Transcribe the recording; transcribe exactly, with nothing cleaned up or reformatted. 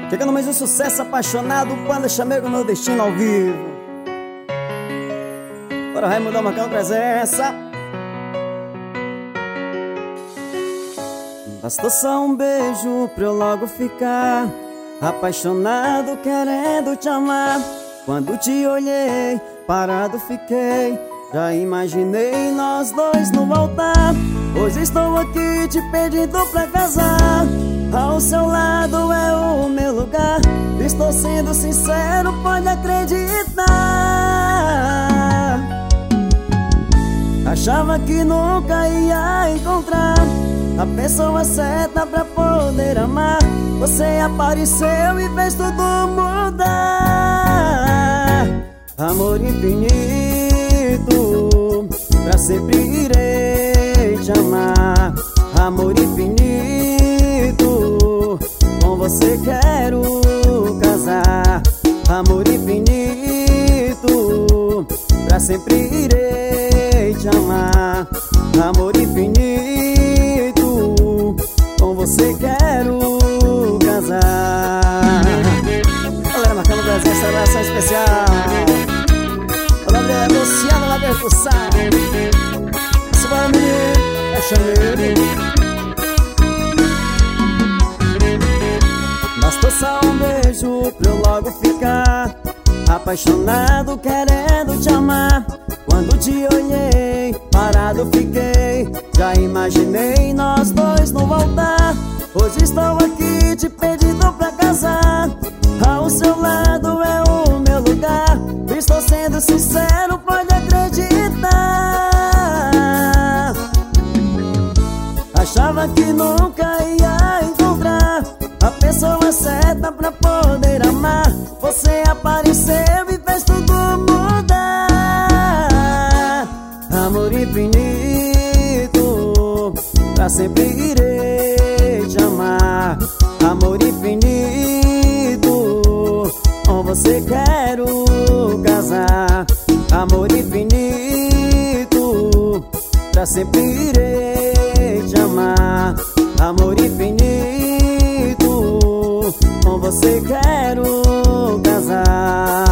Chegando mais um sucesso apaixonado, Banda Chamego Nordestino ao vivo. Bora Raimundo marcando presença. Bastou só um beijo pra eu logo ficar apaixonado, querendo te amar. Quando te olhei, parado fiquei, já imaginei nós dois não voltar. Hoje estou aqui te pedindo pra casar. Ao seu lado é o meu lugar. Estou sendo sincero, pode acreditar. Achava que nunca ia encontrar a pessoa certa pra poder amar. Você apareceu e fez tudo mudar. Amor infinito, pra sempre irei te amar. Amor infinito, com você quero casar. Amor infinito, pra sempre irei te amar. Amor infinito, com você quero casar. Galera marcando presença, abração especial. O nome é Luciano na percussão. Simbora, menino, é Chamego. Bastou só um beijo pra eu logo ficar apaixonado, querendo te amar. Quando te olhei, parado fiquei, já imaginei nós dois não voltar. Hoje estou aqui te pedindo pra casar. Ao seu lado é o meu lugar. Estou sendo sincero, pode acreditar. Achava que nunca ia encontrar a pessoa certa pra poder amar. Você apareceu e fez tudo mudar. Amor infinito, pra sempre irei te amar. Amor infinito, com você quero casar. Amor infinito, pra sempre irei te amar. Amor infinito, com você quero casar.